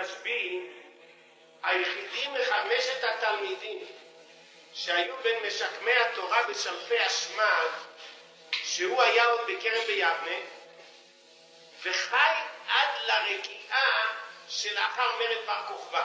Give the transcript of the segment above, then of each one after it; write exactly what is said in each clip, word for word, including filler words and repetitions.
רשב"י, היחידים מחמשת התלמידים שהיו בין משקמי התורה בשלפי השמד, שהוא היה עוד בכרם ביבנה, וחי עד לרגיעה שלאחר מרד בר כוכבא.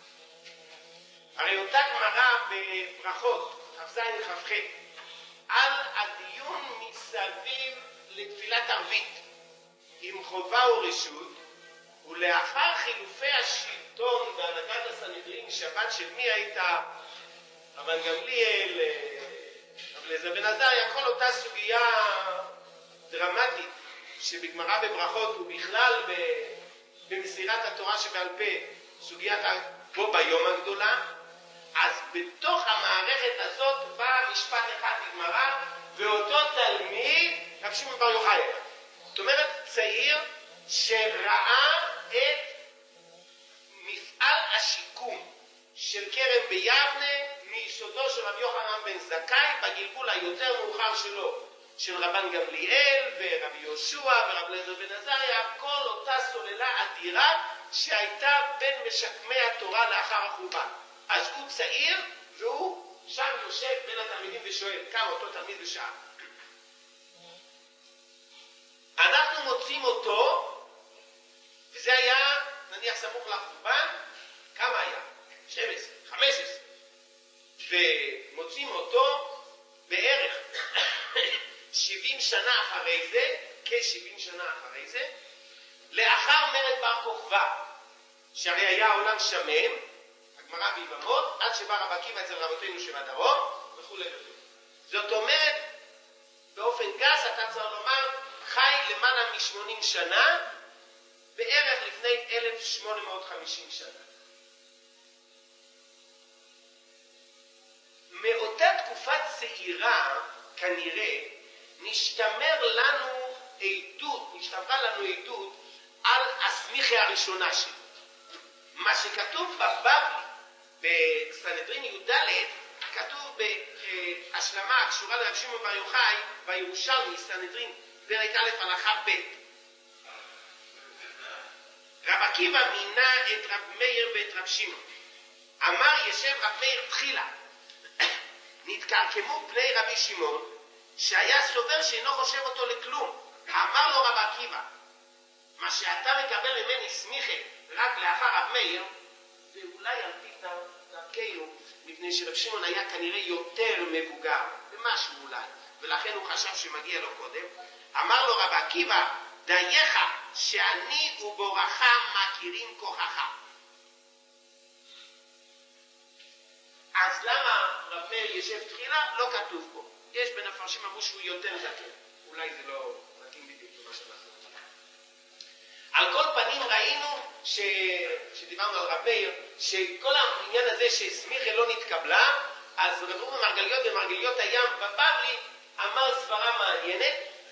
הרי אותה גמרא בברכות, כ"ז כ"ח, על הדיון מסביב לתפילת ערבית עם חובה ורשות, ולאחר חילופי השלטון בהנהגת הסנהדרין, שבת של מי הייתה? רבן גמליאל, רב אליעזר בן עזריה, כל אותה סוגיה דרמטית שבגמרא בברכות ובכלל במסירת התורה שבעל פה, סוגיית בו ביום הגדולה. אז בתוך המערכת הזאת בא משפט אחד בגמרא, ואותו תלמיד רב שמעון בר יוחאי, זאת אומרת צעיר שראה את מפעל השיקום של כרם ביבנה מיסודו של רב יוחנן בן זכאי בגלגול היותר מאוחר שלו, של רבן גמליאל ורבי יהושע ורב אליעזר בן עזריה, כל אותה סוללה אדירה שהייתה בין משקמי התורה לאחר החורבן. אז הוא צעיר והוא שם יושב בין התלמידים ושואל כמה אותו תלמיד בשעה. אנחנו מוצאים אותו, וזה היה נניח סמוך לחורבן, כמה היה? שתים עשרה, חמש עשרה, ומוצאים אותו בערך שבעים שנה אחרי זה, כ-שבעים שנה אחרי זה, לאחר מרד בר כוכבא, שהרי היה העולם שמם, הגמרא ביבמות, עד שבא רב עקיבא אצל רבותינו שבדרום, וכו' וכו'. זאת אומרת, באופן גס אתה צריך לומר, חי למעלה מ-שמונים שנה, בערך לפני אלף שמונה מאות וחמישים שנה. מאותה תקופה צעירה, כנראה, נשתמר לנו עדות, נשתמרה לנו עדות על הסמיכה הראשונה שלו. מה שכתוב בבבלי, בסנהדרין י"ד, כתוב בהשלמה הקשורה לרב שמעון בר יוחאי, בירושלמי, סנהדרין, פרק א' הלכה ב'. רב עקיבא מינה את רב מאיר ואת רב שמעון. אמר ישב רב מאיר תחילה, נתקרקמו פני רבי שמעון, שהיה סובר שאינו חושב אותו לכלום. אמר לו רב עקיבא, מה שאתה מקבל ממני סמיכה רק לאחר רב מאיר, זה אולי על פי דרכנו, מפני שרב שמעון היה כנראה יותר מבוגר, במשהו אולי, ולכן הוא חשב שמגיע לו קודם. אמר לו רב עקיבא, דייך שאני ובורך מכירים כוחך. אז למה רב מאיר ישב תחילה? לא כתוב פה. יש בין הפרשים אמרו שהוא יותר זקן. אולי זה לא מתאים בדיוק למה שאנחנו רוצים. על כל פנים ראינו ש... שדיברנו על רב מאיר, שכל העניין הזה שסמיכה לא נתקבלה, אז רב ראובן מרגליות במרגליות הים בבבלי אמר סברה מעניינת,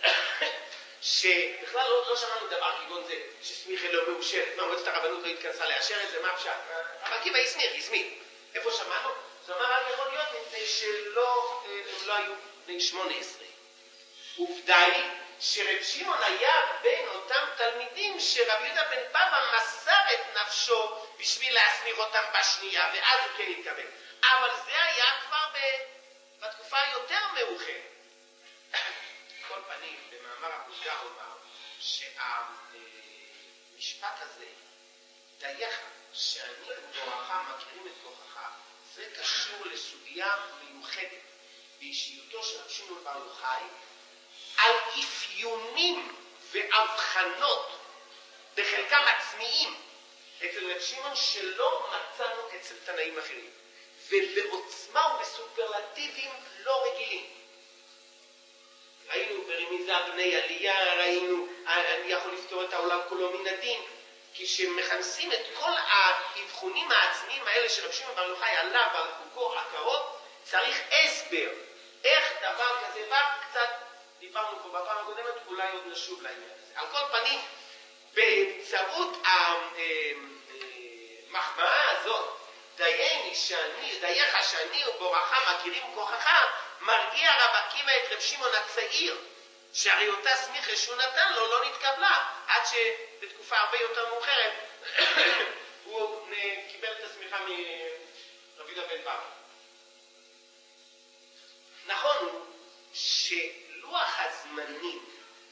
שבכלל לא, לא שמענו דבר כגון זה, שסמיכה לא מאושרת. מה, מועצת הרבנות לא התכנסה לאשר את זה? מה אפשר? רב עקיבא הסמיך, הסמיך. איפה שמענו? זאת אומרת, רק יכול להיות מפני שלא, הם לא היו בני שמונה עשרה. עובדה היא שרב שמעון היה בין אותם תלמידים שרב יהודה בן בבא מסר את נפשו בשביל להסמיך אותם בשנייה, ואז הוא כן התקבל. אבל זה היה כבר בתקופה יותר מאוחרת. כל פנים, במאמר הפלוגה אומר שהמשפט הזה, דייך שאני ובורך מכירים את כוחך, זה קשור לסוגיה מיוחדת באישיותו של רב שמעון בר יוחאי, על אפיונים והבחנות בחלקם עצמיים אצל רב שמעון שלא מצאנו אצל תנאים אחרים, ובעוצמה ובסופרלטיבים לא רגילים. ראינו ברמיזה בני עלייה, ראינו אני יכול לפתור את העולם כולו מן הדין, כשמכנסים את כל האבחונים העצמיים האלה של רב שמעון בר יוחאי עליו ועל חוקו עקרות, צריך הסבר איך דבר כזה בא. קצת דיברנו פה בפעם הקודמת, אולי עוד נשוב לעניין הזה. על כל פנים, באמצעות המחמאה הזאת, דייני שאני, דייך שאני ובורך מכירים כוחך, מרגיע רב עקיבא את רב שמעון הצעיר, שהרי אותה סמיכה שהוא נתן לו לא נתקבלה, עד שבתקופה הרבה יותר מאוחרת הוא סליחה מרבי יהודה בן בבא. נכון הוא שלוח הזמנים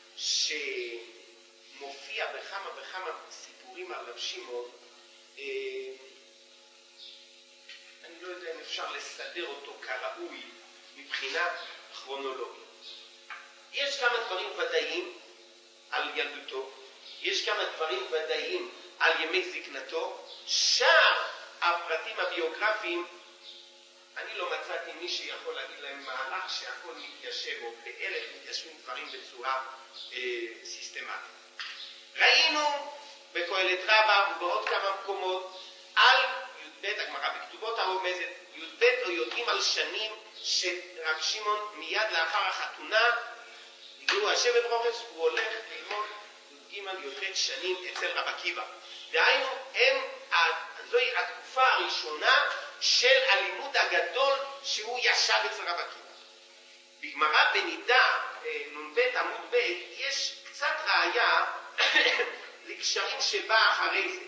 שמופיע בכמה וכמה סיפורים על רב שמעון, אה, אני לא יודע אם אפשר לסדר אותו כראוי מבחינה כרונולוגית. יש כמה דברים ודאיים על ילדותו, יש כמה דברים ודאיים על ימי זקנתו. שאר הפרטים הביוגרפיים, אני לא מצאתי מי שיכול להגיד להם מהלך שהכל מתיישב, או באלף מתיישבים דברים בצורה אה, סיסטמטית. ראינו בקהלת רבה ובעוד כמה מקומות על י"ב, הגמרא בכתובות הרומזת, י"ב או יודעים על שנים שרב שמעון מיד לאחר החתונה, הגיעו השבט רוחס, הוא הולך ללמוד י"ג י"ח שנים אצל רב עקיבא. דהיינו, הם, זוהי התקופה הראשונה של הלימוד הגדול שהוא ישב אצל רב עקיבא. בגמרא בנידה, נ"ב עמוד ב', יש קצת ראיה לקשרים שבא אחרי זה.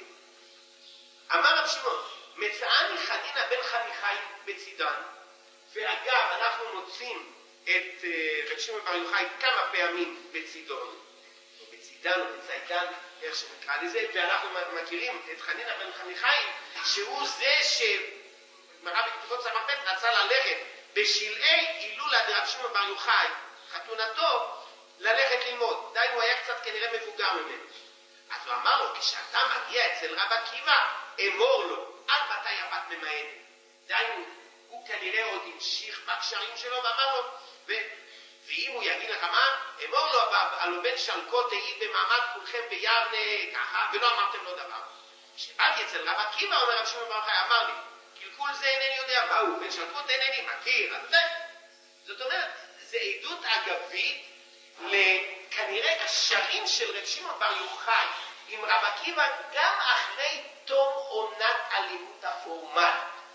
אמר רב שמעון, מצאני חנינא בן חניכי בצידן, ואגב, אנחנו מוצאים את רב שמעון בר יוחאי כמה פעמים בצידון, או בצידן או בציידן, איך שנקרא לזה, ואנחנו מכירים את חנינא בן חניכי, שהוא זה שמראה בכתובות סמ"ב רצה ללכת בשלהי הילולא דרב שמעון בר יוחאי, חתונתו, ללכת ללמוד. דהיינו, הוא היה קצת כנראה מבוגר ממנו. אז הוא אמר לו, כשאתה מגיע אצל רב עקיבא, אמור לו, עד מתי הבת ממעטת. דהיינו, הוא כנראה עוד המשיך בקשרים שלו, ואמר לו, ו... ואם הוא יגיד לך מה, אמור לו, הלא בן שלקו תהי במעמד כולכם ביבנה ככה, ולא אמרתם לו דבר. כשבאתי אצל רב עקיבא, אומר רב שמעון בר יוחאי, אמר לי, קלקול זה אינני יודע מה הוא, בן שלקות אינני מכיר, אז זה. זאת אומרת, זה עדות אגבית לכנראה קשרים של רב שמעון בר יוחאי עם רב עקיבא גם אחרי תום עונת הלימוד הפורמלית.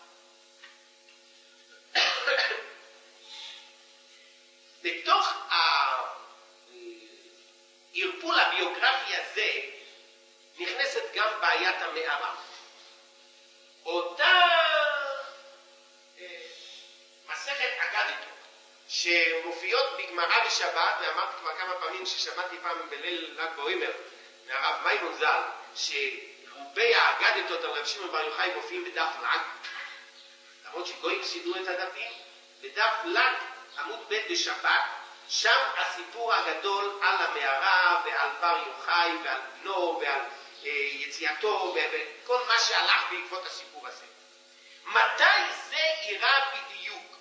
בתוך הערפול הביוגרפי הזה נכנסת גם בעיית המערה. אותה אה, מסכת אגדתו שמופיעות בגמרא בשבת, ואמרתי כבר כמה פעמים ששמעתי פעם בליל ל"ג בעומר מהרב מימון ז"ל, שרובי האגדתות על רב שמעון בר יוחאי מופיעים בדף ל"ג, למרות שגויים סידרו את הדפים, בדף ל"ג עמוד ב' בשבת, שם הסיפור הגדול על המערה ועל בר יוחאי ועל בנו ועל אה, יציאתו וכל מה שהלך בעקבות הסיפור הזה. מתי זה אירע בדיוק?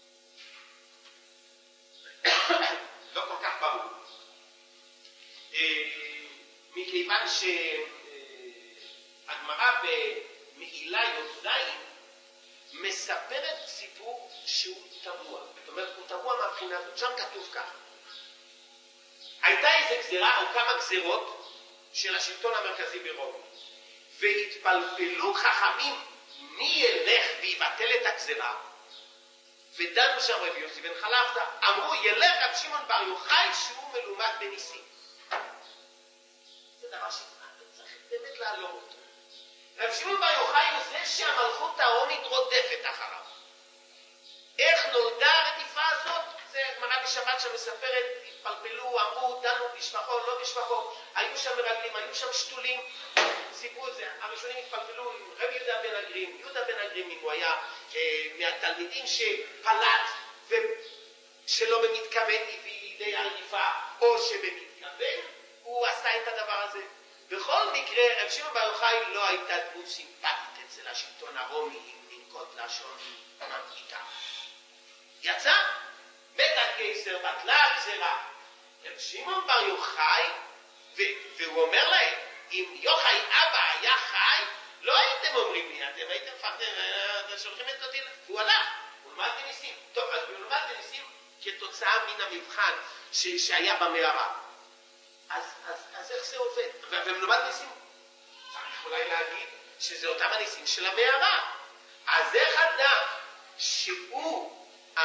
לא כל כך ברור. אה, מכיוון שהגמרא במעילה י"ז מספרת סיפור שהוא תמוה. זאת אומרת, הוא תמוה מהבחינה הזאת. שם כתוב ככה. הייתה איזו גזירה או כמה גזירות של השלטון המרכזי ברומי, והתפלפלו חכמים מי ילך ויבטל את הגזירה, ודנו שם רבי יוסי בן חלפתא, אמרו ילך רב שמעון בר יוחאי שהוא מלומד בניסים. זה דבר שצריך באמת לעלום אותו. רב שמעון בר יוחאי הוא זה שהמלכות הרומית רודפת אחריו. איך נולדה הרדיפה הזאת? זה גמרא בשבת שמספרת, התפלפלו, אמרו, דנו בשבחו, לא בשבחו, היו שם מרגלים, היו שם שתולים, סיפרו את זה. הראשונים התפלפלו עם רבי יהודה בן הגרים, יהודה בן הגרים, אם הוא היה אה, מהתלמידים שפלט ושלא במתכוון הביא לידי הרדיפה, או שבמתכוון הוא עשה את הדבר הזה. בכל מקרה, רב שמעון בר יוחאי לא הייתה דמות סימפטית אצל השלטון הרומי, אם ננקוט לשון ממעיטה. יצא, בית הקיסר בטלה הגזירה. רב שמעון בר יוחאי, והוא אומר להם, אם יוחאי אבא היה חי, לא הייתם אומרים לי, אתם הייתם פחדים, שולחים את אותי, והוא הלך, הוא למד בניסים. טוב, אז הוא למד בניסים כתוצאה מן המבחן שהיה במערה. אז, אז, אז איך זה עובד? ומלומד ניסים. צריך אולי להגיד שזה אותם הניסים של המערה. אז איך אדם שהוא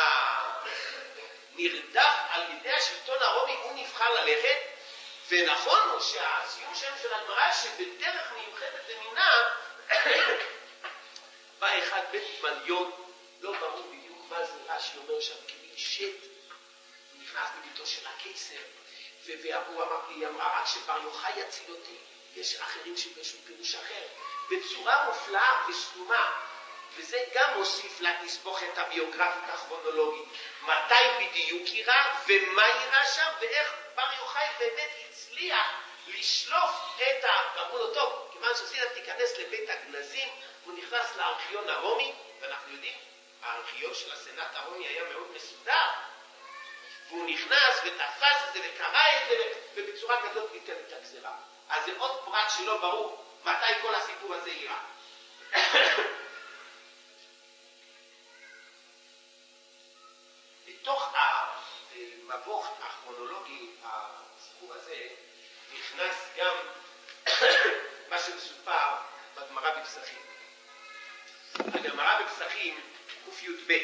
נרדף על ידי השלטון הרומי, הוא נבחר ללכת, ונכון הוא שהסיום שם של הגמרא שבדרך מיוחדת ומינה, אחד בית מליון, לא ברור בדיוק מה זה רש"י אומר שם, כמין שט, הוא נכנס בביתו של הקיסר, והוא אמר לי, אמרה, רק שבר יוחאי יציל אותי, יש אחרים שפרשו פירוש אחר, בצורה מופלאה ושלומה, וזה גם מוסיף לתסבוכת הביוגרפית הכרונולוגית, מתי בדיוק אירע, ומה אירע שם, ואיך בר יוחאי באמת הצליח לשלוף את ה... ואמרו לו, טוב, כיוון שסילת תיכנס לבית הגנזים, הוא נכנס לארכיון הרומי, ואנחנו יודעים, הארכיון של הסנאט הרומי היה מאוד מסודר, והוא נכנס ותפס את זה וקרא את זה, ובצורה כזאת ניתן את הגזרה. אז זה עוד פרט שלא ברור מתי כל הסיפור הזה אירע. בתוך המבוך הכרונולוגי, הסיפור הזה, נכנס גם מה שמסופר בגמרא בפסחים. הגמרא בפסחים, ק"ב,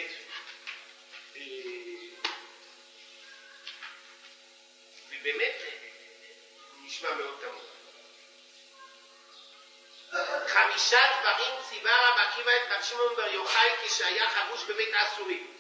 ובאמת נשמע מאוד תמוד. חמישה דברים ציווה רבי עקיבא את רבי שמעון בר יוחאי כשהיה חבוש בבית האסורים.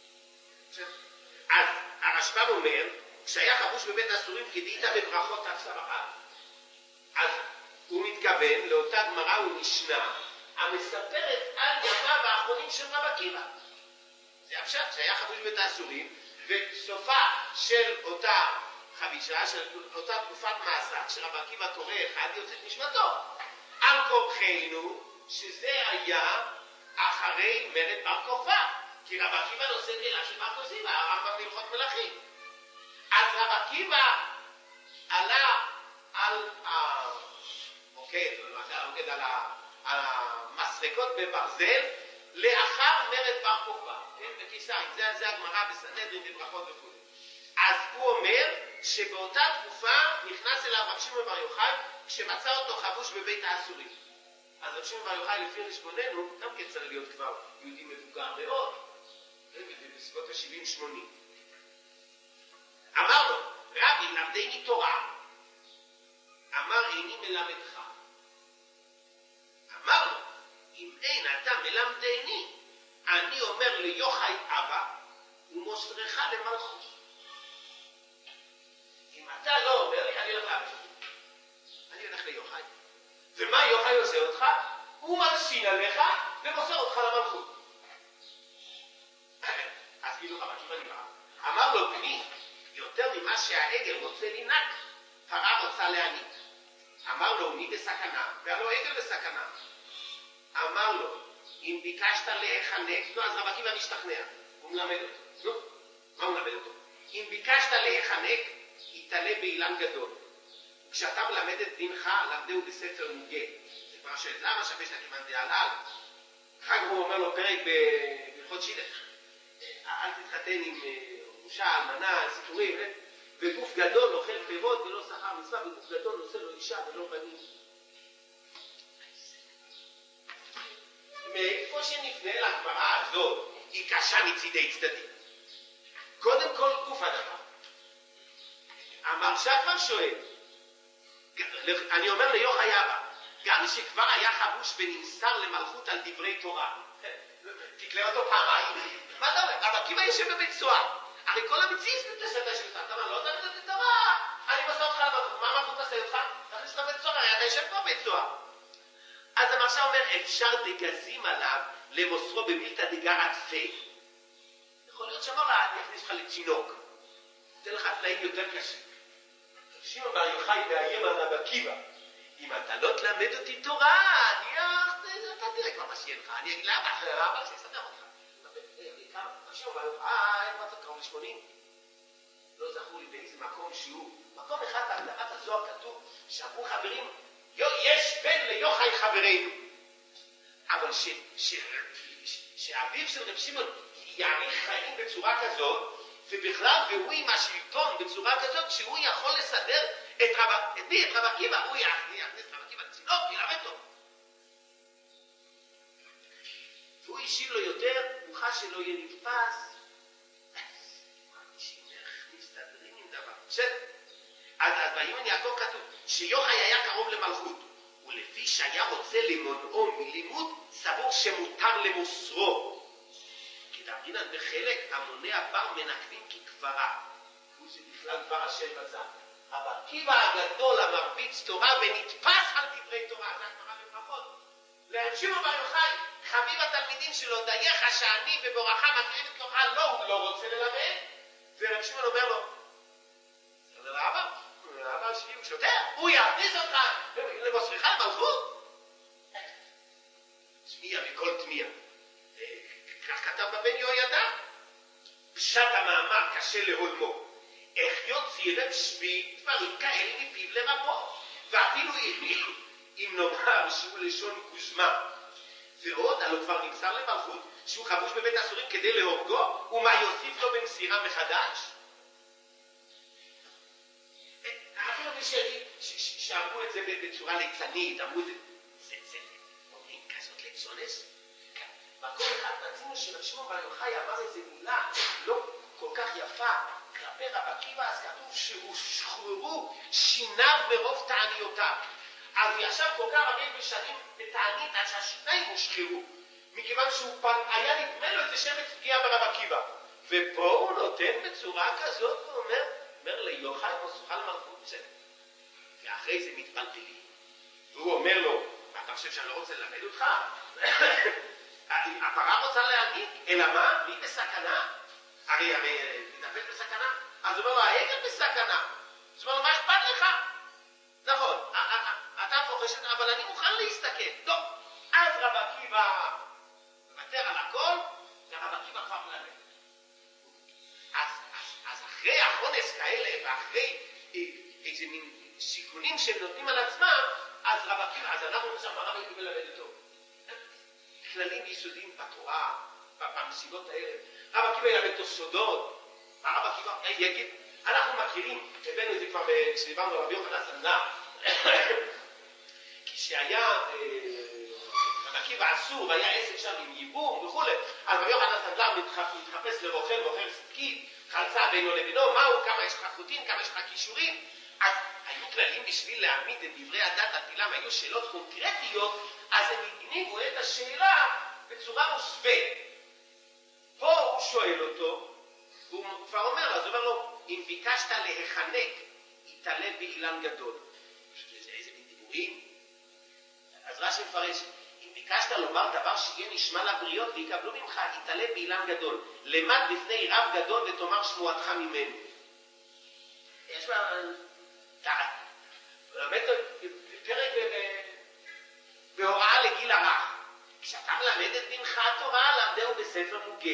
אז הרשב"ם אומר, כשהיה חבוש בבית האסורים כדאית בברכות הצלחה, אז הוא מתכוון לאותה גמרא ומשנה המספרת על ימיו האחרונים של רבי עקיבא. זה הפשט שהיה חבוש בבית האסורים, וסופה של אותה חבישה, של אותה תקופת מאסר, כשרבי עקיבא קורא אחד יוצאת נשמתו. על כורחנו שזה היה אחרי מרד בר כוכבא, כי רבי עקיבא נושא גלילה של בר כוזיבא, הרמב"ם בהלכות מלכים. אז רבי עקיבא עלה על המוקד, על המסרקות בברזל, לאחר מרד בר כוכבא, בקיסריה. זה הגמרא בסנהדרין בברכות וכו'. אז הוא אומר שבאותה תקופה נכנס אליו רבי שמעון בר יוחאי כשמצא אותו חבוש בבית האסורים. אז רבי שמעון בר יוחאי לפי חשבוננו גם כן צריך להיות כבר יהודי מבוגר מאוד, בסביבות ה-שבעים שמונים. אמר לו, רבי למדני תורה, אמר איני מלמדך. אמר לו, אם אין אתה מלמדני, אני אומר ליוחאי אבא ומוסרך למלכות. אם אתה לא אומר לי, אני הולך להביא. אני הולך ליוחאי. ומה יוחאי עושה אותך? הוא מלשין עליך ומוסר אותך למלכות. אז כאילו רבי עקיבא נברא. אמר לו, בני, יותר ממה שהעגל רוצה לנק, פרה רוצה להניק. אמר לו, אני בסכנה, והלא עגל בסכנה. אמר לו, אם ביקשת להיחנק, לא, אז רבי עקיבא משתכנע. הוא מלמד אותו. לא, מה הוא מלמד אותו? אם ביקשת להיחנק, יתעלה באילן גדול. כשאתה מלמד את דינך, למדהו בספר מוגה. זה כבר שלמה שווה שכיוון דעלל. אחר כך הוא אומר לו פרק בהלכות שילך. אל תתחתן עם אישה, אלמנה, סיפורים, וגוף גדול אוכל פירות ולא שכר מצווה, וגוף גדול נושא לו אישה ולא בנים. מאיפה שנפנה לגמרא הזאת, היא קשה מצידי צדדים. קודם כל גוף הדבר. המרש"א כבר שואל, אני אומר ליוחאי אבא, גם שכבר היה חבוש ונמסר למלכות על דברי תורה, תקלה אותו פעמיים. מה אתה אומר? אבל עקיבא יושב בבית סוהר, הרי כל המציאות מתנשאת של אתה אומר, לא יודע את התורה, אני מסור אותך למלכות, מה המלכות תעשה אותך? תכניס לך בית סוהר, אתה יושב פה בבית סוהר. אז המרש"א אומר, אפשר דגזים עליו למוסרו במילתא דגר עטפה. יכול להיות שאמר לה, אני אכניס לך לצינוק, תן לך תנאים יותר קשים. שמעון בר יוחאי מאיים על רבי עקיבא, אם אתה לא תלמד אותי תורה, אני אתה תראה כבר מה שיהיה לך, אני אגיד לאבא, אבא שיסדר אותך. שמעון בר יוחאי, מה אתה קרוב לשמונים? לא זכור לי באיזה מקום שהוא, מקום אחד בהגדרת הזוהר כתוב, שאמרו חברים, יש בן ליוחאי חברנו, אבל שאביו של רב שמעון יאריך חיים בצורה כזאת, ובכלל והוא עם השלטון בצורה כזאת שהוא יכול לסדר את רב, את מי? את רב עקיבא, הוא יכניס רב עקיבא לצינוק, ילמד אותו. והוא השיב לו יותר, הוא חש שלא יהיה נתפס, מסתדרים עם דבר. בסדר. אז ביומן יעקב כתוב שיוחאי היה קרוב למלכות, ולפי שהיה רוצה למונעו מלימוד, סבור שמותר למוסרו. כי דאמרינן בחלק המונע בר מנקבים ככברה. זה בכלל דבר השם בצד. אבל עקיבא הגדול המרביץ תורה ונתפס על דברי תורה, זה הגמרא בברכות. לרב שמעון בר יוחאי, חביב התלמידים שלו, דייך שאני ובברכה מקריב את כוחך, לא, הוא לא רוצה ללמד. ורב שמעון אומר לו, זה לאבא, לאבא שלי הוא שוטר, הוא יעדיס אותך למוסריך למלכות. תמיע מכל תמיע. כך כתב בבן יהוידע. פשט המאמר קשה להולמו. איך יוציא רב שבי דברים כאלה מפיו לרבו, ואפילו אם נאמר שהוא לשון גוזמה. ועוד, הלא כבר נמסר למלכות שהוא חבוש בבית אסורים כדי להורגו, ומה יוסיף לו במסירה מחדש? אפילו שאמרו את זה בצורה ליצנית, אמרו את זה, זה, זה, אומרים כזאת ליצונס? מקום אחד רצינו שרב שמעון בר יוחאי אמר איזה מילה לא כל כך יפה כלפי רב עקיבא, אז כתוב שהושחררו שיניו ברוב תעניותיו. אז הוא ישב כל כך הרבה בשנים בתענית עד שהשיניים הושחרו, מכיוון שהוא היה נדמה לו איזה שמץ פגיעה ברב עקיבא. ופה הוא נותן בצורה כזאת ואומר, אומר ליוחאי מוסך על מלכות בסדר. ואחרי זה מתבלבלים. והוא אומר לו, מה אתה חושב שאני לא רוצה ללמד אותך? הפרה רוצה להעניק, אלא מה? מי בסכנה? הרי, הרי, נדפת בסכנה? אז הוא אומר לו, העגל בסכנה. אז הוא אומר לו, מה אכפת לך? נכון, אתה פוחשת, אבל אני מוכן להסתכל. טוב, אז רב עקיבא מוותר על הכל, ורב עקיבא כבר מלמד. אז, אז, אז אחרי החונס כאלה, ואחרי איזה מין סיכונים שהם נותנים על עצמם, אז רב עקיבא, אז אנחנו עכשיו הרב עקיבא מלמד אותו. כללים יסודיים בתורה, במסיבות האלה. רב עקיבא ילמד אותו סודות. הרב עקיבא יגיד, אנחנו מכירים, הבאנו את זה כבר כשדיברנו על רבי יוחנן סנדלר. כשהיה רב עקיבא אסור, היה עסק שם עם ייבום וכו', אז רבי יוחנן סנדלר מתחפש לרוכל, רוכל סדקית, חלצה בינו לבינו, מהו, כמה יש לך חוטין, כמה יש לך כישורים. אז היו כללים בשביל להעמיד את דברי הדת על פילם, היו שאלות קונקרטיות, אז הם הניגו את השאלה בצורה מוסווית. פה הוא שואל אותו, והוא כבר אומר לו, אז הוא אומר לו, אם ביקשת להיחנק, יתעלה באילן גדול. איזה מין דיבורים? אז רש"י מפרש, אם ביקשת לומר דבר שיהיה נשמע לבריות ויקבלו ממך, יתעלה באילן גדול. למד בפני רב גדול ותאמר שמועתך ממנו. יש מה... באמת פרק בהוראה לגיל הרך. כשאתה מלמד את בנך התורה, למדהו בספר מוגה.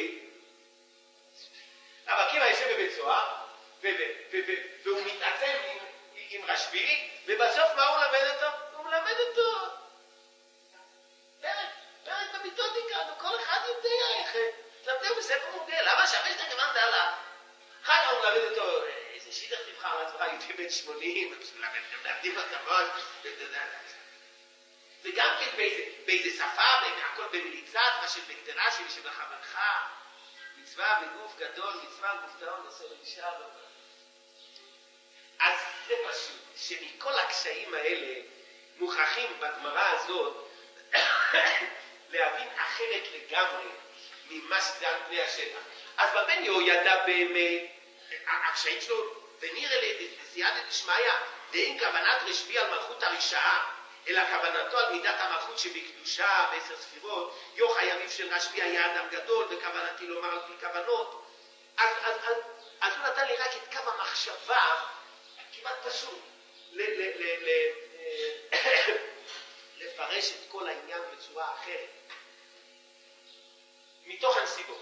רב עקיבא יושב בבית סוהר, והוא מתעצם עם רשב"י, ובסוף מה הוא מלמד אותו? הוא מלמד אותו. פרק, פרק במיתודיקה, כל אחד יודע איך. למדהו בספר מוגה. למה שווה שאתה כמובן דלה? אחר כך הוא מלמד אותו, איזה שידך תבחר על עצמך, הייתי בן שמונים, מלמדים הכבוד, וגם כן באיזה שפה, הכל במליצת, מה שבקטרה שלי שבחברך, מצווה בגוף גדול, מצווה גופתאון, עושה לאישה. אז זה פשוט, שמכל הקשיים האלה מוכרחים בגמרא הזאת להבין אחרת לגמרי ממה שזה על פני השטח. אז בבן יהוידע באמת, הקשיים שלו, ונראה לסייעתא דשמיא, דאין כוונת רשב"י על מלכות הרשעה, אלא כוונתו על מידת המלכות שבקדושה בעשר ספירות, יוחאי אביו של רשב"י היה אדם גדול, וכוונתי לומר על פי כוונות. אז, אז, אז, אז הוא נתן לי רק את קו המחשבה, כמעט פשוט, ל, ל, ל, ל, לפרש את כל העניין בצורה אחרת. מתוך הנסיבות.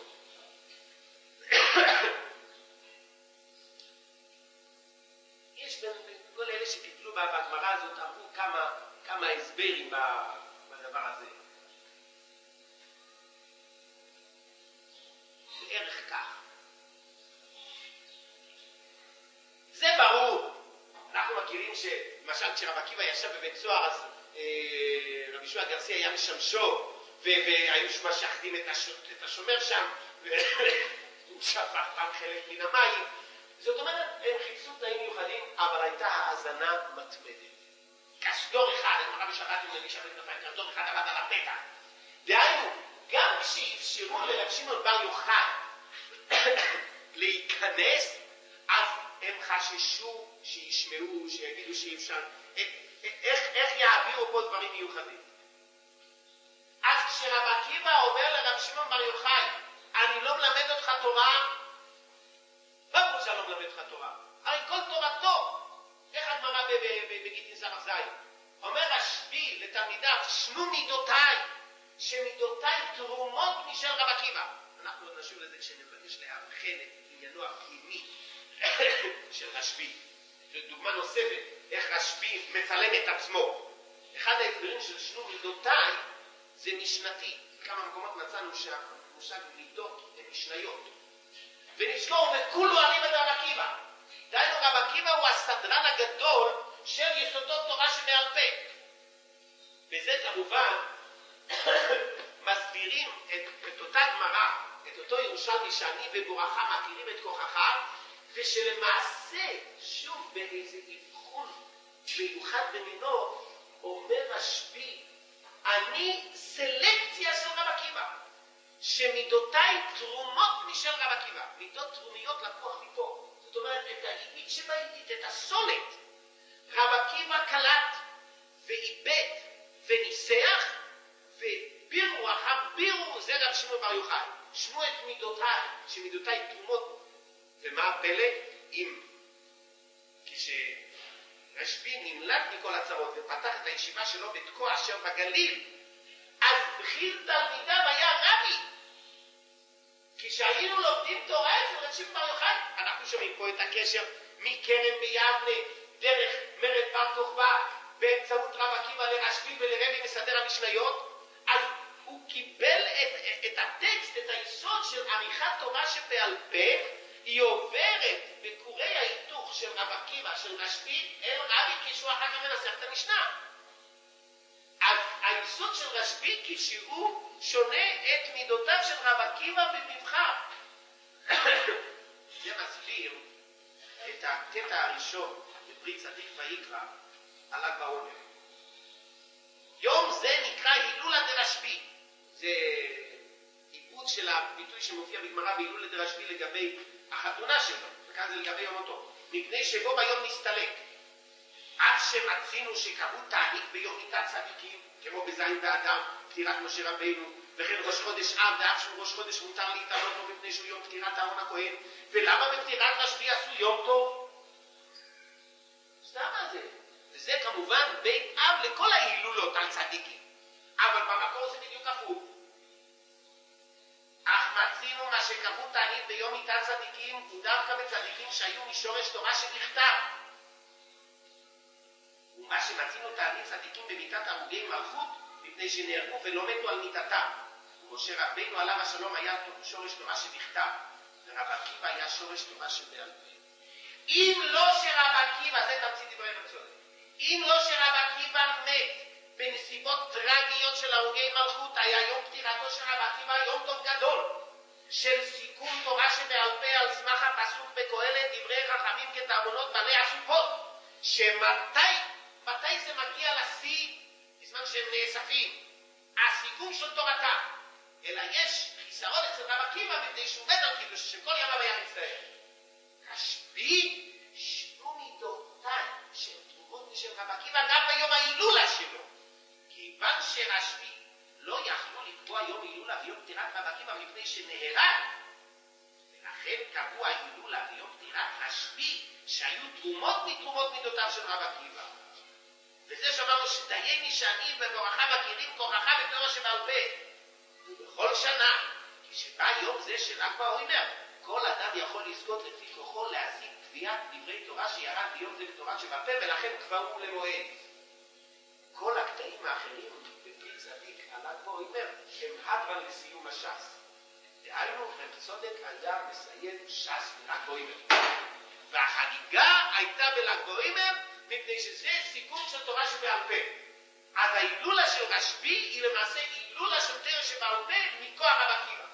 יש כל אלה שטיפלו בגמרא הזאת, אמרו כמה, כמה הסברים בדבר הזה. בערך כך. זה ברור. אנחנו מכירים שלמשל כשרב עקיבא ישב בבית סוהר, אז אה, רבי יהושע גרסי היה משמשו, והיו משחדים את, הש... את השומר שם, והוא שפך פעם חלק מן המים. זאת אומרת, הם חיפשו תנאים מיוחדים, אבל הייתה האזנה מתמדת. כסדור אחד, את מראה בשבת עם נביא שבת כנפיים, כסדור אחד עבד על הפתח. דהיינו, גם כשאפשרו לרב שמעון בר יוחאי להיכנס, אז הם חששו שישמעו, שיגידו שאי אפשר. איך, איך יעבירו פה דברים מיוחדים? אז כשרב עקיבא אומר לרב שמעון בר יוחאי, אני לא מלמד אותך תורה, מה הוא רוצה לא מלמד אותך תורה? הרי כל תורתו, איך הגמרא בגיטין סמך זין? אומר רשב"י לתלמידיו, שנו מידותיי, שמידותיי תרומות משל רב עקיבא. אנחנו עוד נשאיר לזה כשנבקש להבחן את עניינו הפנימי של רשב"י. זו דוגמה נוספת, איך רשב"י מצלם את עצמו. אחד ההסברים של שנו מידותיי זה משנתי. כמה מקומות מצאנו שהמושג מידות הן משניות. ונזכור, וכולו עלים את רב עקיבא. דהיינו רב עקיבא הוא הסדרן הגדול של יסודות תורה שבעל פה. וזה כמובן מסבירים את, את אותה גמרא, את אותו ירושלמי שאני ובורכה מכירים את כוחך, ושלמעשה, שוב באיזה אבחון מיוחד במינו, אומר רשב"י, אני סלקציה של רב עקיבא, שמידותיי תרומות משל רב עקיבא. מידות תרומיות לקוח מפה. זאת אומרת, את האיבית שבאיבית, את הסולת. רב עקיבא קלט ואיבד וניסח, ובירו אחר בירו, זה רב שמעון בר יוחאי. שמעו את מידותיי, שמידותיי תרומות. ומה הפלא? אם כשרשב"י נמלט מכל הצרות ופתח את הישיבה שלו בתקוע אשר בגליל, אז בכיר תלמידיו היה רבי. כשהיינו לומדים תורה אצל רב שמעון בר יוחאי, אנחנו שומעים פה את הקשר מכרם ביבנה דרך מרד בר כוכבא באמצעות רב עקיבא לרשב"י ולרבי מסדר המשניות. אז הוא קיבל את, את הטקסט, את היסוד של עריכת תורה שבעל פה, היא עוברת בקורי ההיתוך של רב עקיבא, של רשב"י, אל רבי כשהוא אחר כך מנסח את המשנה. אז היסוד של רשב"י כשהוא שונה את מידותיו של רב עקיבא במבחר. זה מסביר את הקטע הראשון בפרי צדיק ויקרא על ל"ג בעומר. יום זה נקרא הילולה דרשב"י. זה עיבוד של הביטוי שמופיע בגמרא בהילולה דרשב"י לגבי החתונה שלו, וכאן זה לגבי יום אותו. מפני שבו ביום נסתלק. עד שמצינו שקבעו תענית ביום מיתת צדיקים, כמו בזין באדם, פטירת משה רבינו, וכן ראש חודש אב, ואף שהוא ראש חודש מותר להתעלות לו מפני שהוא יום פטירת אהרון הכהן. ולמה בפטירת רשב"י עשו יום טוב? סתם מה זה? וזה כמובן בית אב לכל ההילולות על צדיקים. אבל במקור זה בדיוק הפוך. אך מצינו מה שקבעו תענית ביום מיתת צדיקים, הוא דווקא בצדיקים שהיו משורש תורה שבכתב. ומה שמצינו תענית צדיקים במיתת הרוגי מלכות, מפני שנהרגו ולא מתו על מיתתם. ומשה רבינו עליו השלום היה שורש תורה שבכתב, ורב עקיבא היה שורש תורה שבעל פה. אם לא שרב עקיבא, זה תמצית דברי רצון, אם לא שרב עקיבא מת בנסיבות טרגיות של הרוגי מלכות, היה יום פטירתו של רב עקיבא יום טוב גדול, של סיכום תורה שבעל פה על סמך הפסוק בקהלת, דברי חכמים כתעבונות בעלי הסופות, שמתי מתי זה מגיע לשיא בזמן שהם נאספים? הסיכום של תורתם. אלא יש חיסרון אצל רב עקיבא מפני שהוא מת על קידוש שכל ימיו היה מצטער. רשב"י שנו מידותיי של תרומות משל רב עקיבא גם ביום ההילולה שלו. כיוון שרשב"י לא יכלו לקבוע יום הילולה ויום פטירת רב עקיבא מפני שנהרג, ולכן קבעו ההילולה ויום פטירת רשב"י שהיו תרומות מתרומות מידותיו של רב עקיבא. וזה שאמרנו שדייני שאני ובורכה מכירים כוחך בתורה שבעל פה. ובכל שנה, כשבא יום זה של ל"ג בעומר, כל אדם יכול לזכות לפי כוחו להשיג קביעת דברי תורה שירד ביום זה בתורה שבעל פה, ולכן קבעו למועד. כל הקטעים האחרים בפרי צדיק על ל"ג בעומר הם הדרן לסיום הש"ס. דהיינו, רב צודק היה מסיים ש"ס בל"ג בעומר. והחגיגה הייתה בל"ג בעומר מפני שזה סיכום של תורה שבעל פה. אז ההילולה של רשב"י היא למעשה הילולה של תורה שבעל פה מכוח רב עקיבא.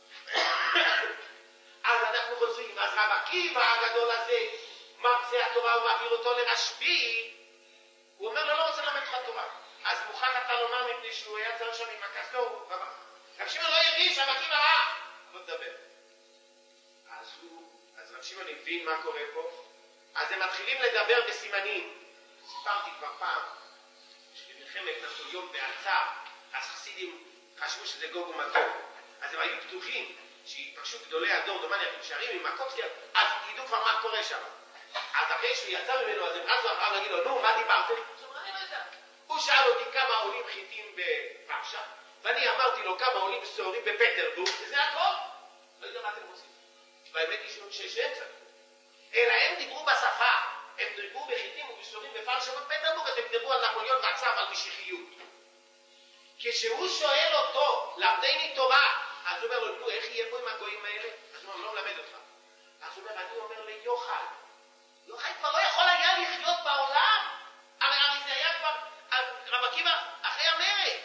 אז אנחנו חוזרים, אז רב עקיבא הגדול הזה מרצה התורה ומעביר אותו לרשב"י, הוא אומר לו, לא רוצה ללמד לך תורה. אז מוכן אתה לומר מפני שהוא היה צריך שם עם הכסתור, רב שמעון לא הרגיש, רב עקיבא ראה. לא תדבר. אז הוא, אז רב שמעון הבין מה קורה פה. אז הם מתחילים לדבר בסימנים. סיפרתי כבר פעם, שבמלחמת נפוליאון בעצה, אז חסידים חשבו שזה גוג ומגוג. אז הם היו בטוחים שיפגשו גדולי הדור, דומני הקושרים עם מקובסקי, אז ידעו כבר מה קורה שם. אז אחרי שהוא יצא ממנו, אז הם רצו אחריו להגיד לו, נו, מה דיברתם? זאת אומרת, אני לא יודע. הוא שאל אותי כמה עולים חיטים בפרשה, ואני אמרתי לו כמה עולים סוהרים בפטרבורג, וזה הכל. לא יודע מה אתם רוצים. והאמת היא ששם קצת. אלא הם דיברו בשפה, הם דיברו בחיטים ובסוהרים בפרשה ובפטרבורג, אז הם דיברו על נפוליאון ועצב, על משיחיות. כשהוא שואל אותו, למדני תורה, אז הוא אומר לו, נו, איך יהיה פה עם הגויים האלה? אז הוא אומר, לא מלמד אותך. אז הוא אומר, אני אומר ליוחאי, יוחאי כבר לא יכול היה לחיות בעולם. הרי הרי זה היה כבר, רב עקיבא אחרי המרד.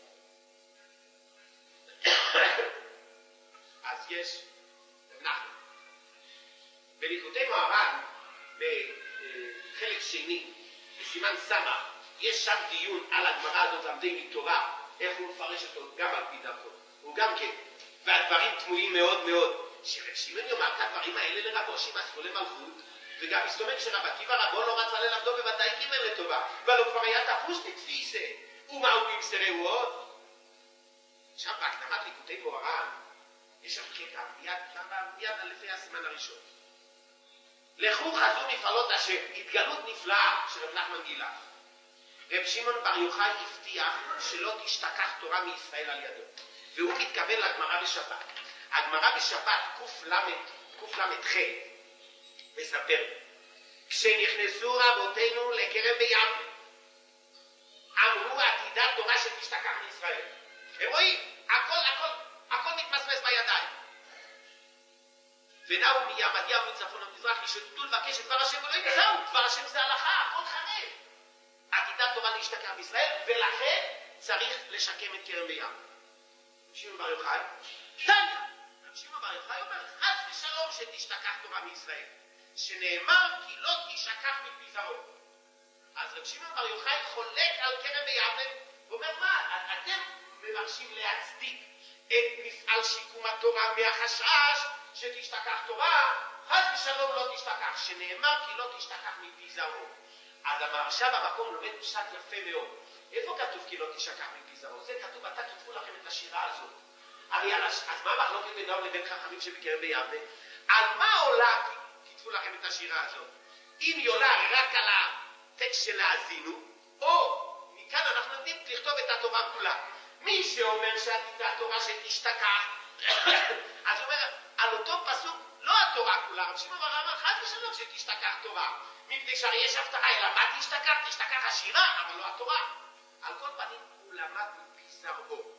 אז יש, אנחנו, בליקוטי מוהר"ן, בחלק שני, בסימן סמ"ך, יש שם דיון על הגמרא הזאת למדני תורה, איך הוא מפרש אותו גם על פי דרכו. הוא גם כן, והדברים תמוהים מאוד מאוד. שרב שמעון יאמר כדברים האלה לרבו שמסרו למלכות, וגם מסתובב שרב עקיבא רבו לא רצה ללמדו בוודאי קיבל לטובה, אבל הוא כבר היה תפוס בתפיסה, ומה הוא ימסרהו עוד? שם בהקדמת ליקוטי מוהר"ן, יש שם קטע, מיד, מיד לפי הסימן הראשון. לכו חזו מפעלות השם, התגלות נפלאה של רב נחמן גילה. רב שמעון בר יוחאי הבטיח שלא תשתכח תורה מישראל על ידו, והוא מתכוון לגמרא בשבת. הגמרא בשבת קל"ח מספר, כשנכנסו רבותינו לכרם ביבנה, אמרו עתידה תורה שתשתכח מישראל. הם רואים, הכל, הכל, הכל מתמסמס בידיים. ונאו מימדיה ומצפון המזרח, נשתו לבקש את דבר השם ולא ימצאו, דבר השם זה הלכה, הכל חרב. עתידה תורה להשתכח בישראל, ולכן צריך לשקם את כרם ביבנה. רב שמעון בר יוחאי, תניא, רב שמעון בר יוחאי אומר, חס ושלום שתשתכח תורה מישראל, שנאמר כי לא תשכח מפי זרעו. אז רב שמעון בר יוחאי חולק על כרם ביבנה, ואומר, מה, אתם מבקשים להצדיק את מפעל שיקום התורה מהחשש שתשתכח תורה, חס ושלום לא תשתכח, שנאמר כי לא תשתכח מפי זרעו. אז המהרש"א במקום לומד פשט יפה מאוד. איפה כתוב כי לא תשכח מפי זרעו? זה כתוב, אתה כתבו לכם את השירה הזאת. הרי אז מה המחלוקת בינם לבין חכמים שבקרב ביבנה? על מה עולה כתבו לכם את השירה הזאת? אם היא עולה רק על הטקסט שלהזינו, או מכאן אנחנו יודעים לכתוב את התורה כולה. מי שאומר שעתידה התורה שתשתכח, אז הוא אומר, על אותו פסוק, לא התורה כולה, רב שמעון בר יוחאי אמר, חס ושלום שתשתכח תורה. מפני שהרי יש הבטחה, אלא מה תשתכח? תשתכח השירה, אבל לא התורה. על כל פנים הוא למד מפי זרעו.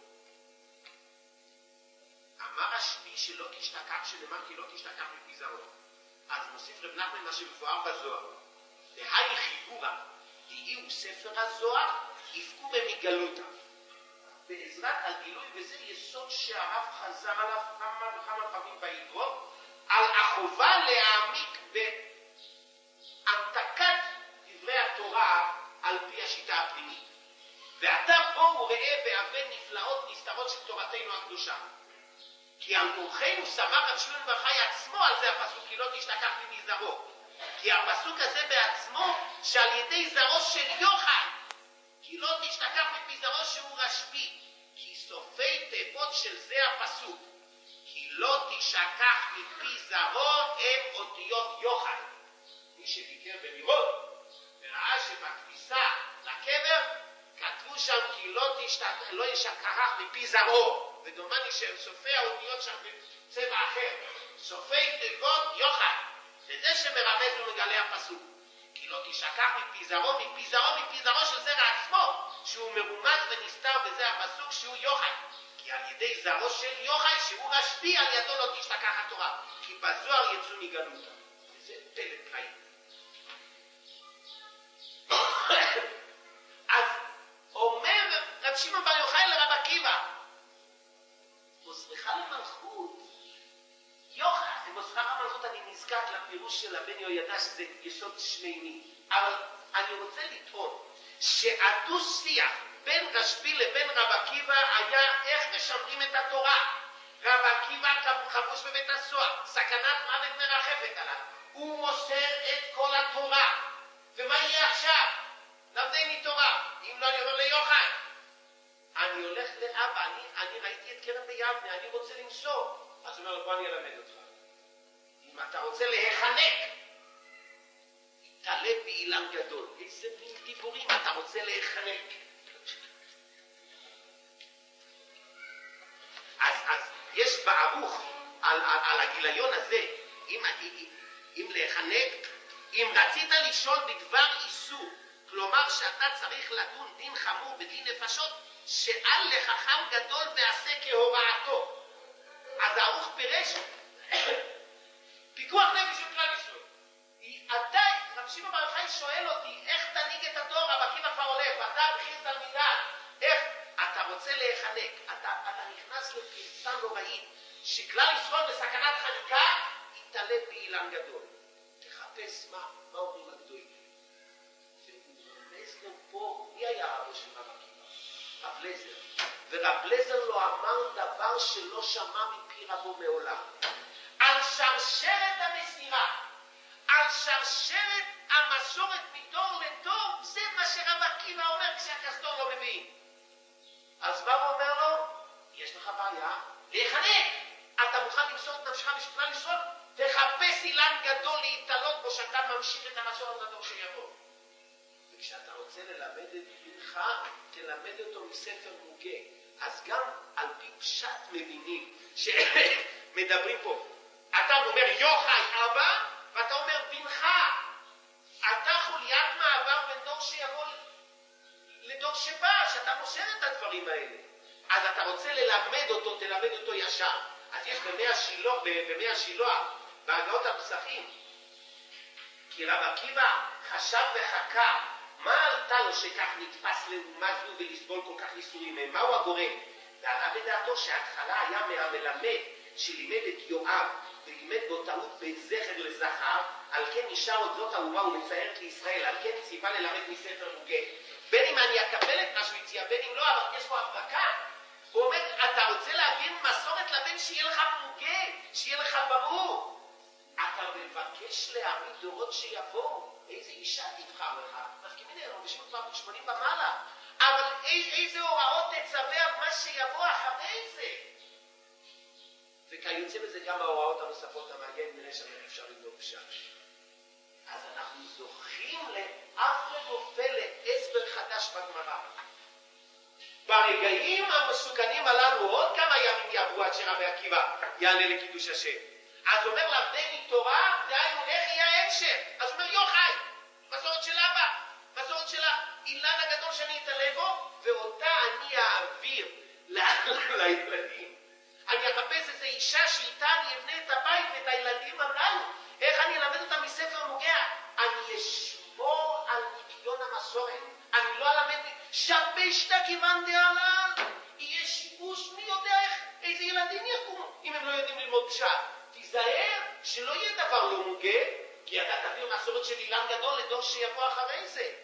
אמר השני שלא תשתכח, שנאמר כי לא תשתכח מפי זרעו. אז מוסיף רב נחמן מה שמבואר בזוהר. והי חיבורה, דהי הוא ספר הזוהר, יפקו במגלותה. בעזרת הגילוי, וזה יסוד שהרב חזר עליו כמה וכמה פעמים באגרות, על החובה להעמיק בהמתקת דברי התורה על פי השיטה הפנימית. ואתה בואו ראה והבן נפלאות נסתרות של תורתנו הקדושה. כי על מורחנו סמך רב שמעון בר יוחאי עצמו על זה הפסוק, כי לא תשתכח מפי זרעו. כי הפסוק הזה בעצמו שעל ידי זרעו של יוחאי, כי לא תשתכח מפי זרעו שהוא רשב"י, כי סופי תיבות של זה הפסוק, כי לא תשכח מפי זרעו הם אותיות יוחאי. מי שביקר במירון וראה שבכניסה לקבר כתבו שם כי לא, תשתכח, לא ישכח מפי זרעו, ודומני שהם סופי האותיות שם בצבע אחר, סופי תיבות יוחאי. וזה שמרמז ומגלה הפסוק, כי לא תשכח מפי זרעו, מפי זרעו, מפי זרעו של זרע עצמו, שהוא מרומז ונסתר בזה הפסוק שהוא יוחאי. כי על ידי זרעו של יוחאי, שהוא רשב"י, על ידו לא תשתכח התורה, כי בזוהר יצאו מגלותה. וזה פלא פלאים. אז אומר רב שמעון בר יוחאי לרב עקיבא, מוסרך למלכות, יוחאי, מוסרך למלכות, אני נזכר לפירוש של הבן יהוידע שזה יסוד שמימי, אבל אני רוצה לטעון שהדו-שיח בין רשב"י לבין רב עקיבא היה איך משמרים את התורה. רב עקיבא חבוש בבית הסוהר, סכנת מוות מרחפת עליו, הוא מוסר את כל התורה. ומה יהיה עכשיו? למדני תורה. אם לא, אני אומר ליוחאי, אני הולך לאבא, אני, אני ראיתי את כרם ביבנה, אני רוצה למסור. אז הוא אומר לו, בוא אני אלמד אותך. אם אתה רוצה להיחנק, תעלה באילן גדול. איזה מין דיבורים, אתה רוצה להיחנק. אז, אז יש בערוך על, על, על הגיליון הזה, אם, אם, אם להיחנק, אם רצית לשאול בדבר איסור, כלומר שאתה צריך לדון דין חמור בדין נפשות, שאל לחכם גדול ועשה כהוראתו. אז הערוך פירש פיקוח נפש של כלל ישראל. אתה, רב שמעון בר יוחאי שואל אותי, איך תנהיג את הדור? רב עקיבא כבר הולך, ואתה בכיר תלמידה, איך? אתה רוצה להיחנק, אתה, אתה נכנס לפרצה נוראית, שכלל ישראל בסכנת חניקה, יתעלה באילן גדול. תחפש מה, מה אומרים הגדולים. ורמז גם פה, מי היה הרב של רב עקיבא? רב לזר. ורב לזר לא אמר דבר שלא שמע מפי רבו מעולם. על שרשרת המסירה, על שרשרת המסורת מדור לדור, זה מה שרב עקיבא אומר כשהכסתור לא מבין. אז מה הוא אומר לו? יש לך בעיה? להיחנק! אתה מוכן למסור את נפשך בשביל לשרוד? תחפש אילן גדול להתעלות בו שאתה ממשיך את המסורת לדור שיבוא. וכשאתה רוצה ללמד את בנך, תלמד אותו מספר מוגה. אז גם על פי פשט מבינים שמדברים פה. אתה אומר יוחאי אבא, ואתה אומר בנך. אתה חוליית מעבר בין דור שיבוא לדור שבא, שאתה מוסר את הדברים האלה. אז אתה רוצה ללמד אותו, תלמד אותו ישר. אז יש במי השילוח, במי השילוח, בהגאות הפסחים. כי רב עקיבא חשב וחקר, מה עלתה לו שכך נתפס לעומת לו ולסבול כל כך ניסויים מהם? מהו הגורם? ועלה בדעתו שההתחלה היה מהמלמד שלימד את יואב ולימד בו טעות בין זכר לזכר, על כן נשאר עוד זאת האומה ומציירת לישראל, על כן ציווה ללמד מספר מוגה. בין אם אני אקבל את מה שהוא הציע, בין אם לא, אבל יש פה הברקה. הוא אומר, אתה רוצה להבין מסורת לבן שיהיה לך מוגה, שיהיה לך ברור. אתה מבקש להעמיד דורות שיבואו. איזה אישה תבחר לך? מסכימים לנו, בשביל כבר שמונים במעלה. אבל איזה הוראות תצווה על מה שיבוא אחרי זה? וכיוצא בזה גם ההוראות הנוספות המעניין, נראה שם אפשר לבדוק שם. אז אנחנו זוכים לאף ונופל להסבר חדש בגמרא. ברגעים המסוכנים הללו עוד כמה ימים יעברו עד שרבי עקיבא יעלה לקידוש השם. אז אומר למדני תורה, דהיינו איך יהיה ההמשך. אז אומר יוחאי, מסורת של אבא, מסורת של האילן הגדול שאני אתעלה בו, ואותה אני אעביר לילדים. אני אחפש איזו אישה שאיתה אני אבנה את הבית ואת הילדים הללו. איך אני אלמד אותם מספר מוגה? אני אשמור על ניקיון המסורת. אני לא אלמד שבשת כיוון דעלל. יהיה שיבוש, מי יודע איך, איזה ילדים יקומו אם הם לא יודעים ללמוד פשט. תיזהר שלא יהיה דבר לא מוגה, כי אתה תביא מסורת של אילן גדול לדור שיבוא אחרי זה.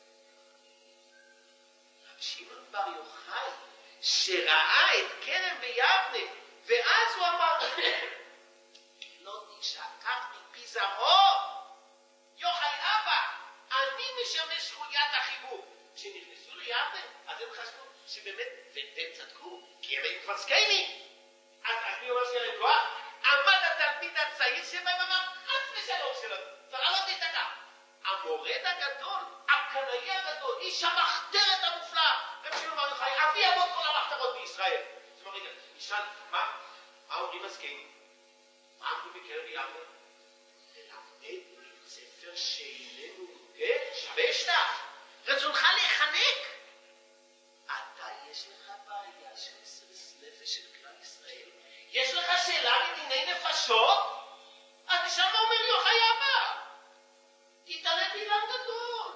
רב שמעון בר יוחאי שראה את כרם ביבנה, ואז הוא אמר, לא תשכח מפי זרעו, יוחאי אבא, אני משמש חוליית החיבור. כשנכנסו ליבנה, אז הם חשבו שבאמת, והם צדקו, כי הם היו כבר זקנים. אז אני אומר שלהם כוח, עמד התלמיד הצעיר שבהם אמר, חס ושלום שלו, תראה לא תתקע. המורד הגדול, הקנאי הגדול, איש המחתרת המופלאה, רב שמעון בר יוחאי, אבי אבות כל המחתרות בישראל. זאת אומרת, רגע, נשאל, מה? מה אומרים הזקנים? מה אמרו בקרב יבנה? ללמד בית ספר שאיננו מוגה? שבשת? רצונך להיחנק? אתה יש לך בעיה של מסירות נפש של כלל ישראל? יש לך שאלה מדיני נפשות? אז שם אומר יוחאי אבא, תתעלה באילן גדול.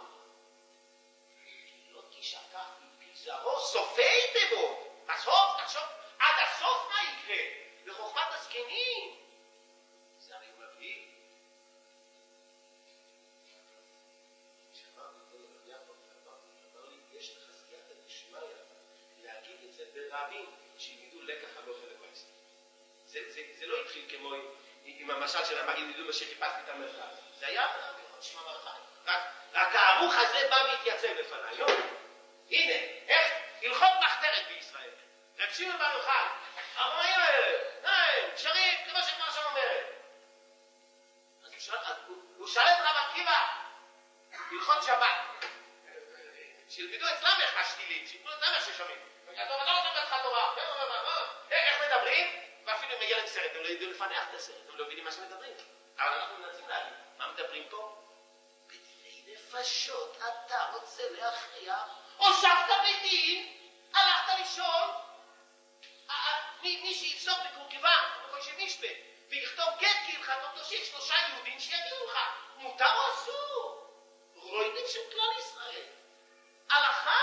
לא תשכח מפי זרעו, סופי תבוא. בסוף, תחשוב, עד הסוף מה יקרה? לחוכמת הזקנים. זה הרי מביא. שמענו ורבים שילמדו לקח הלוך ולבייס. זה, זה, זה לא התחיל כמו עם, עם המשל של המגיד ילמדו שחיפשתי את המרכז. זה היה תשמע מרחק. רק, רק הערוך הזה בא והתייצב לפניי. לא? הנה, איך הלכות מחתרת בישראל. רב שמעון בר יוחאי, ארבעים האלה, שרים, כמו שכבר שם אומרת. אז הוא שאל, הוא שאל את רב עקיבא, הלכות שבת. שילמדו אצלם איך משתילים, שילמדו אצלם איך ששומעים. אתה לא רוצה בתך תורה, איך מדברים? ואפילו אם יהיה להם סרט, הם לא ידעו לפענח את הסרט, הם לא מבינים מה שמדברים. אבל אנחנו מנסים להגיד, מה מדברים פה? בדיני נפשות אתה רוצה להכריע, הושבת בדין, הלכת לישון, מי שיפסוק בקורקבן, בכל שמשפט, ויכתוב גט כהלכתו תושיט שלושה יהודים שיגידו לך, מותר או אסור? רואים של כלל ישראל. הלכה?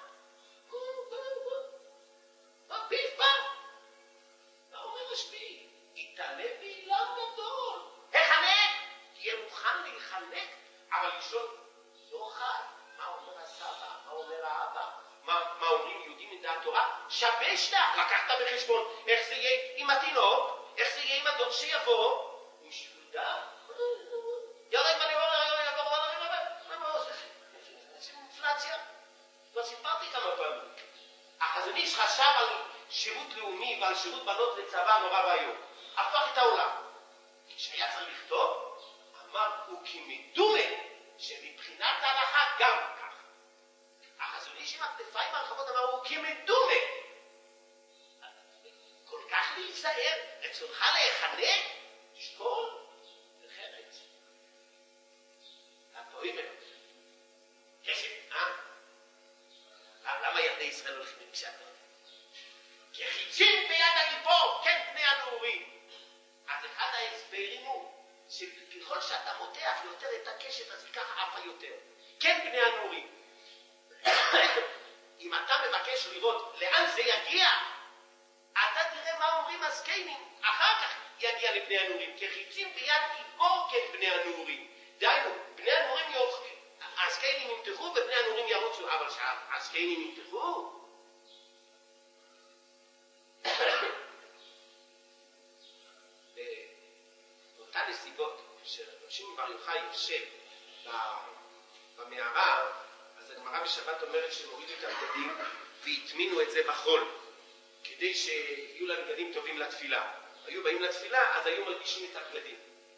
פיף פעם. מה אומר השביעי? יתעלה באילן גדול. החנק! תהיה מוכן להיחנק, אבל לשאול, לא חי. מה אומר הסבא? מה אומר האבא? מה, מה אומרים יהודים מדעת תורה? שבשת, לקחת בחשבון איך זה יהיה עם התינוק, איך זה יהיה עם הדור שיבוא, עם שפודה. יורד בני אומר, יורד יעבור, זה אינפלציה. לא סיפרתי כמה פעמים. החזון איש חשב על שירות לאומי ועל שירות בנות לצבא נורא והיום. הפך את העולם. כשהיה צריך לכתוב, אמר, הוא כמדומה שמבחינת ההלכה גם כך. החזון איש עם הכתפיים הרחבות אמר, הוא כמדומה. כל כך להיזהר, רצונך להיחנק, תשקול, לחרץ. הפועלים אליו. קשב, אה? למה ילדי ישראל הולכים עם קשת? כי חיצים ביד הגיבור, כן פני הנעורים. אז אחד ההסברים הוא, שככל שאתה מותח יותר את הקשת, אז ככה עפה יותר. כן פני הנעורים. אם אתה מבקש לראות לאן זה יגיע, אתה תראה מה אומרים הזקנים, אחר כך יגיע לפני הנעורים. כי חיצים ביד גיבור, כן פני הנעורים. דיינו, בני הנעורים יורחים. הזקנים ימתחו ובני הנעורים ירוצו, אבל שהזקנים ימתחו? באותן נסיבות שרב שמעון בר יוחאי יושב במערה, אז הגמרא בשבת אומרת שהם הורידו את הבגדים והטמינו את זה בחול, כדי שיהיו להם בגדים טובים לתפילה. היו באים לתפילה, אז היו מלבישים את הבגדים.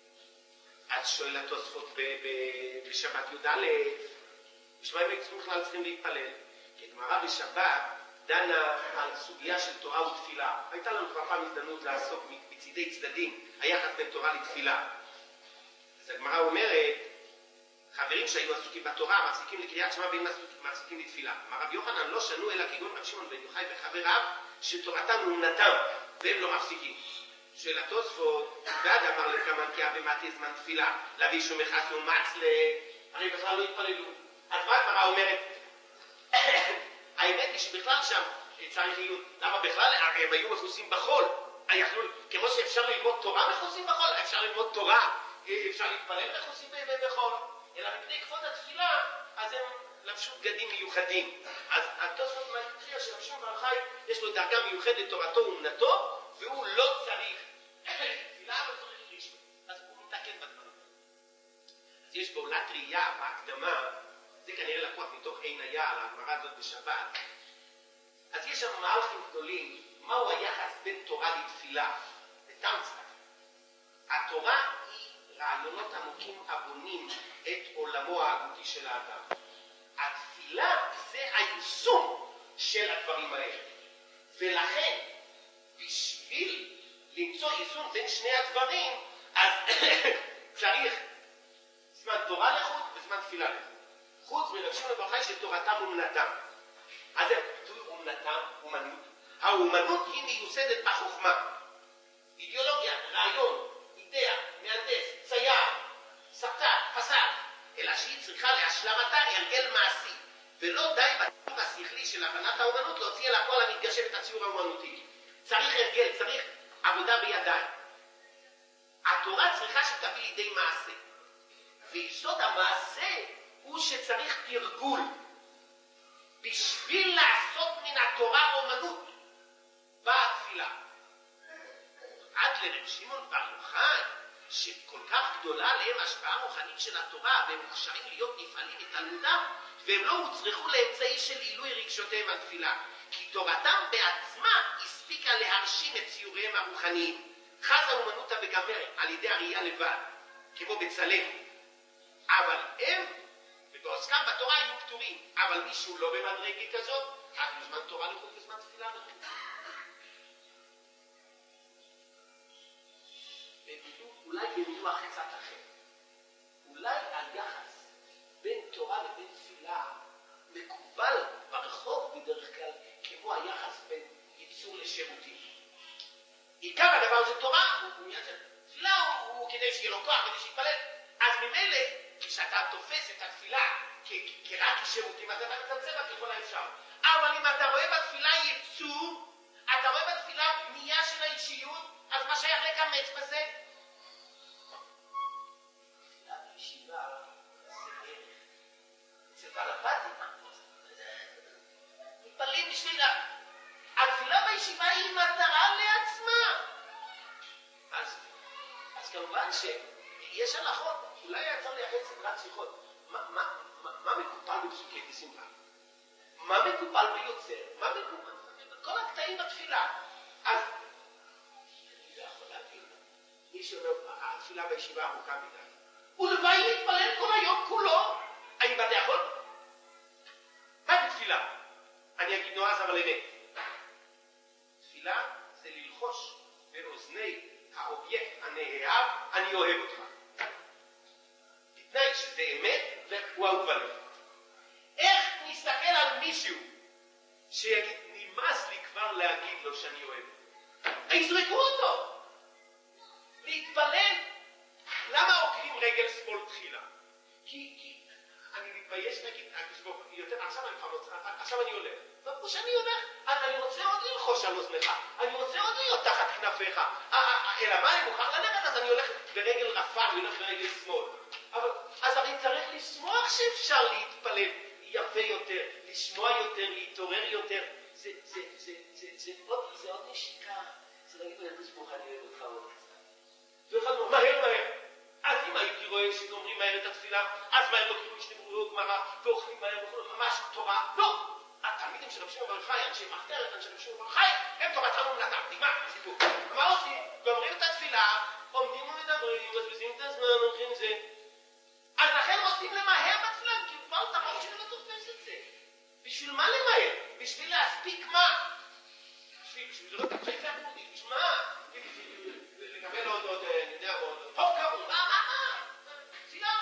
אז שואל התוספות בשבת י"א, בשביל מה הם בכלל צריכים להתפלל? כי הגמרא בשבת דנה על סוגיה של תורה ותפילה. הייתה לנו כבר פעם הזדמנות לעסוק בצידי צדדים, היחס בין תורה לתפילה. אז הגמרא אומרת, חברים שהיו עסוקים בתורה, מחזיקים לקריאת שמע והם מחזיקים לתפילה. אמר רבי יוחנן, לא שנו אלא כגון רב שמעון בן יוחאי וחבריו, שתורתם אומנתם, והם לא מחזיקים. שואל התוספות, ועד אמר לקמן כי הבמתי זמן תפילה, להביא שום אחד ומץ ל... הרי בכלל לא התפללו. אז מה הגמרא אומרת? האמת היא שבכלל שם צריך להיות, למה בכלל הם היו מכוסים בחול? היכלו, כמו שאפשר ללמוד תורה מכוסים בחול, אפשר ללמוד תורה, אפשר להתפלל מכוסים בחול, אלא מפני כבוד התפילה, אז הם לבשו בגדים מיוחדים. אז התוספות מציע שרב שמעון בר יוחאי יש לו דרגה מיוחדת תורתו אומנתו, והוא לא צריך תפילה, אבל צריך ראשון. אז הוא מתקן בדברים. אז יש בעולת ראייה, בהקדמה, זה כנראה לקוח מתוך עין היה, על הגמרא הזאת בשבת. אז יש שם מהלכים גדולים, מהו היחס בין תורה לתפילה, בתמצא. התורה היא רעיונות עמוקים הבונים את עולמו ההגותי של האדם. התפילה זה היישום של הדברים האלה. ולכן, בשביל למצוא איזון בין שני הדברים, אז צריך זמן תורה לחוד וזמן תפילה לחוד. חוץ מרב שמעון בר יוחאי שתורתם אומנתם. אז זה ביטוי אומנתם, אומנות. האומנות היא מיוסדת בחוכמה. אידיאולוגיה, רעיון, אידאה, מהנדס, צייר, סרטן, פסל, אלא שהיא צריכה להשלמתה הרגל מעשי, ולא די בטיפול השכלי של הבנת האומנות להוציא אל הכל המתגשם את הציור האומנותי. צריך הרגל, צריך עבודה בידיים. התורה צריכה שתביא לידי מעשה. ויסוד המעשה הוא שצריך תרגול. בשביל לעשות מן התורה אומנות, לרב שמעון בר יוחאי, שכל כך גדולה עליהם השפעה רוחנית של התורה, והם מוכשרים להיות נפעלים מתלמודם, והם לא הוצרכו לאמצעי של עילוי רגשותיהם על תפילה, כי תורתם בעצמה הספיקה להרשים את ציוריהם הרוחניים. חזה אומנותא בגמרי על ידי הראייה לבד, כמו בצלם. אבל הם, ובעוסקם בתורה היו פטורים, אבל מישהו לא במדרגה כזאת, רק בזמן תורה לחוד בזמן תפילה לחוד. אולי במינוח קצת אחר. אולי היחס בין תורה לבין תפילה מקובל ברחוב בדרך כלל כמו היחס בין ייצור לשירותים. עיקר הדבר זה תורה, תפילה הוא, הוא כדי שיהיה לו כוח, כדי שיתפלל. אז ממילא, כשאתה תופס את התפילה כרק שירותים, אז אתה מצמצם בה ככל האפשר. אבל אם אתה רואה בתפילה ייצור, אתה רואה בתפילה בנייה של האישיות, אז מה שייך לקמץ בזה? תפילה בישיבה זה ערך. אצל בעל הבית, מתפללים בשביל... התפילה בישיבה היא מטרה לעצמה. אז, אז כמובן שיש הלכות, אולי היה צריך לייחד סדרת שיחות. מה, מה, מה, מה מקופל בפסוקי דשמחה? מה מקופל ביוצר? מה מקופל? כל הקטעים בתפילה. אז אני לא יכול להבין. מי שאומר, התפילה בישיבה ארוכה מדי. ולוואי להתפלל כל היום כולו. האם אתה יכול? מה בתפילה? אני אגיד נועז אבל אמת. תפילה זה ללחוש באוזני האובייקט הנאהב, אני אוהב אותך. בתנאי שזה אמת והוא אהוב עליו. איך נסתכל על מישהו שיגיד, נמאס לי כבר להגיד לו שאני אוהב? יזרקו אותו. להתפלל. למה עוקרים רגל שמאל תחילה? כי, כי אני מתבייש להגיד, יותר, עכשיו אני כבר רוצה, עכשיו אני הולך. וכמו שאני הולך, אז אני רוצה עוד ללחוש על אוזנך, אני רוצה עוד להיות תחת כנפיך. אלא מה, אני מוכרח ללכת, אז אני הולך ברגל רפה, אני הולך ברגל שמאל. אבל, אז הרי צריך לשמוח שאפשר להתפלל יפה יותר, לשמוע יותר, להתעורר יותר. זה, זה, זה, זה, זה, עוד, זה עוד נשיקה. זה להגיד בלכוס ברוכה, אני אוהב אותך עוד קצת. ואחד אומר, מהר, מהר. אז אם הייתי רואה שגומרים מהר את התפילה, אז מהר לא כאילו משתמרו גמרא, ואוכלים מהר, ממש תורה. לא! התלמידים של רב שמעון בר יוחאי, אנשי מחתרת, אנשי רב שמעון בר יוחאי, הם תורתם אומנתם. נגמר, סיפור. מה עושים? גומרים את התפילה, עומדים ומדברים, מבזבזים את הזמן, הולכים זה. אז לכן רוצים למהר בתפילה, כי כבר את הראש שלא תופס את זה. בשביל מה למהר? בשביל להספיק מה? בשביל, בשביל זה לא תקשיב והמודי, בשביל מה? לקבל עוד, עוד, אני יודע, עוד, טוב קראו, מה, מה, מה? תפילה.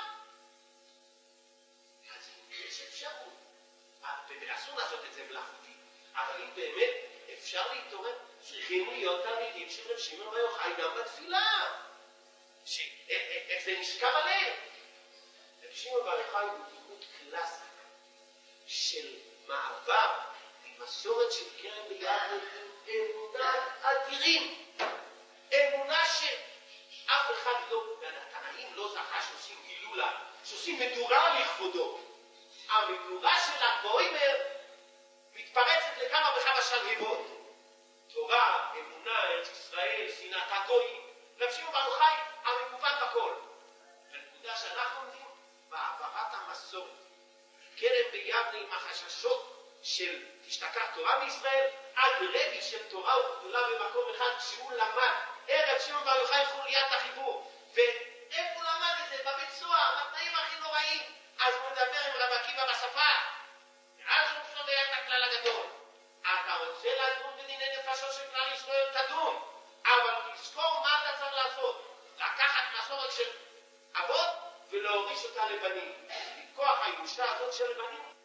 אז יש אפשרות. ואסור לעשות את זה מלאכותי. אבל אם באמת אפשר להתעורר, צריכים להיות תלמידים של רב שמעון בר יוחאי גם בתפילה. איך זה נשכב עליהם? רב שמעון בר יוחאי הוא דמות קלאסית של מעבר ממסורת של קרן ביבנה עם אמונה אדירים. אמונה שאף אחד לא, והתנאים לא זכה שעושים הילולה, שעושים מדורה לכבודו. המדורה של הבוימר מתפרצת לכמה וכמה שלהבות. תורה, אמונה, ארץ ישראל, שנאת הגויים. רב שמעון בר יוחאי המקובל בכל. הנקודה שאנחנו עומדים בהעברת המסורת. קרן ביבנה עם החששות של תשתכח תורה מישראל, עד רבי של תורה וגדולה במקום אחד כשהוא למד. רב שמעון בר יוחאי חוליית החיבור. ואיפה הוא למד את זה? בבית סוהר, בתנאים הכי נוראים. אז הוא מדבר עם רב עקיבא בשפה. ואז הוא צובע את הכלל הגדול. אתה רוצה לדון בדיני נפשות של כלל ישראל, תדון. אבל תזכור מה אתה צריך לעשות. לקחת מסורת של אבות ולהוריש אותה לבנים. מכוח הירושה הזאת של בנים.